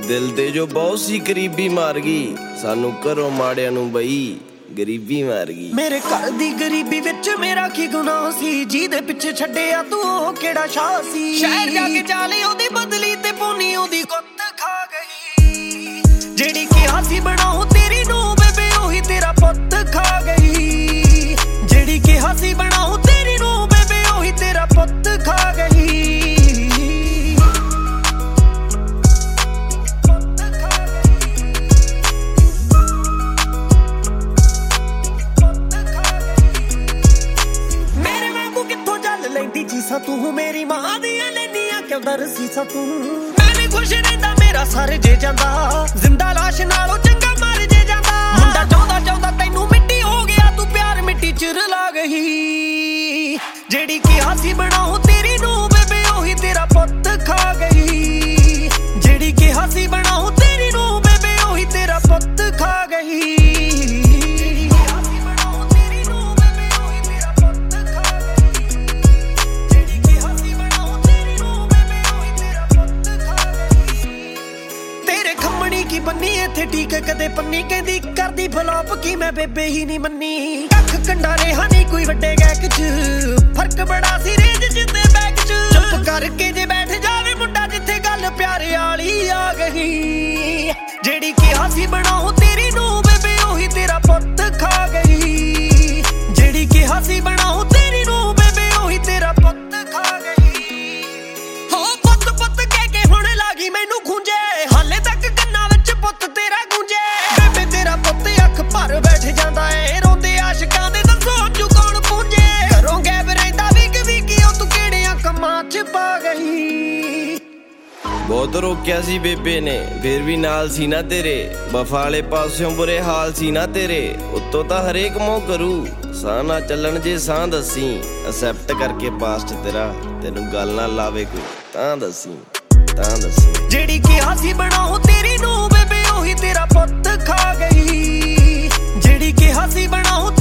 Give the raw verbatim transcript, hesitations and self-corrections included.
दिल ते जो बहुत सी गरीबी मार गई सानू घरों माड़िया नू बई गरीबी मार गई। मेरे घर दी गरीबी विच मेरा की गुनाह सी, जिहदे पिछे छड्डिया तू ओह केड़ा शाह सी। शहर जाके चाली ओदी बदली ते पोनी ओदी कुत्त खा गई। जेड़ी किहा सी बनाऊं तेरी नू बेबे ओही तेरा पुत्त खा गई। जेड़ी किहा सी बनाऊं तेरी नू बेबे ओही तेरा पुत्त खा गई। सा तू मेरी मां दियां नैनियां क्यों दरसी सा तू। मैं नहीं खुश रहंदा मेरा सर जे जांदा, जिंदा लाश नालों चंगा मर जे जांदा। मुंडा चाहंदा चाहंदा तैनू मिट्टी हो गया, तू प्यार मिट्टी च रला गई। जेड़ी किहा सी बनाऊं तेरी नू बेबे ओही तेरा पुत्त खा गई। जेड़ी किहा सी बनाऊं तेरी नू बेबे ओही तेरा पुत्त खा गई। की बन्नी इत्थे ठीक कदे पन्नी कहंदी करदी फ्लॉप की मैं बेबे ही नहीं मन्नी। कख कंडा रेहा नहीं कोई वड्डे गैक च, फर्क बड़ा सी रेंज च ते बैक च। चुप करके जे बैठ जावे मुंडा जिथे गल प्यारे वाली आ गई। जेड़ी किहा सी बनाऊं तेरी नू बेबे ओही तेरा पुत्त खा गई। जेड़ी किहा सी बनाऊं तेरी नू बेबे ओही तेरा पुत्त खा गई। हो पुत्त पुत्त कह के हुण लागी मैनू खूंजे, हाले तक पुत्त तेरा गूंजे। बेबे तेरा पुत्त अख भर बैठ जांदा ऐ, रोंदे आशिकां दे दसो अजू कौन पूंजे। घरों गैब रहिंदा विक विकियो तू किहड़ियां कम्मां च पा गई। बहुत रोकिया सी बेबे ने फिर भी नाल सी ना तेरे, वफा वाले पासों बुरे हाल सी ना तेरे। उत्तों तां हरेक मोह करू साह ना चलन जे साह दसी, एक्सेप्ट करके पास्ट तेरा तेनू गल ना लावे कोई तां दसी तां दसी। जेड़ी किहा सी बनाऊं तेरी नू बेबे ओही तेरा पुत्त खा गई। जेड़ी किहा सी बनाऊं